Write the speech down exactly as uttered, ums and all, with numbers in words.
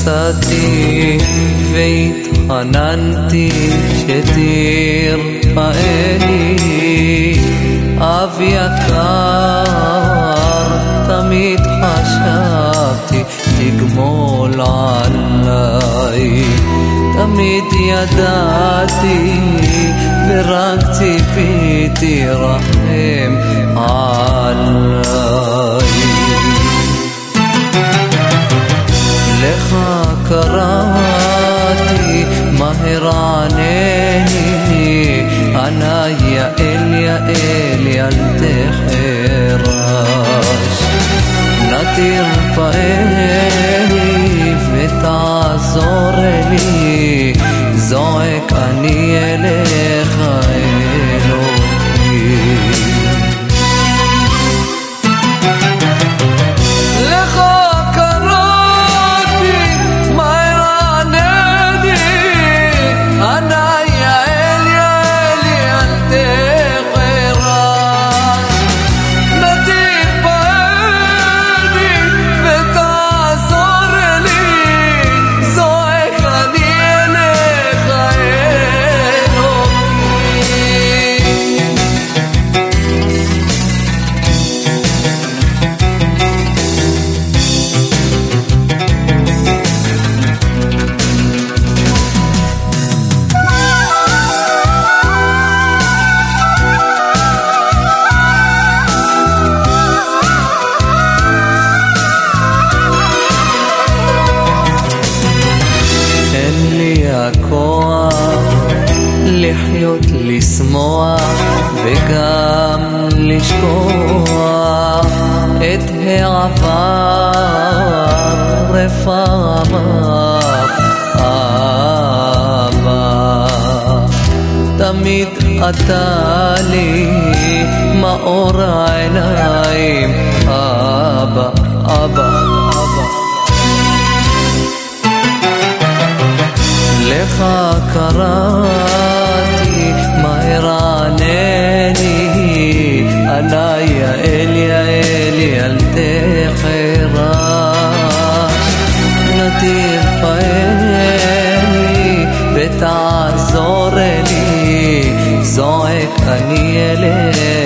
נסעתי והתחננתי שתרפאני, אב יקר, תמיד חשבתי תגמול עליי, תמיד ידעתי ורק ציפיתי רחם עליי. לך קראתי מהר ענני, אנא יעל יעל ילדי חרש, נא תרפאני ותעזור לי, זועק אני אליך אלוהי. לך קראתי מהר ענני, אנא יעל יעל ילדי חרש, נא תרפאני ותעזור לי, זועק אני אליך הכוח לחיות, לשמוח וגם לשכוח את העבר רפאמך אבא, תמיד אתה לי מאור העיניים אבא אבא אבא. לך קראתי מהר ענני, אנא יעל יעל ילדי חרש, נא תרפאני ותעזור לי, זועק אני אליך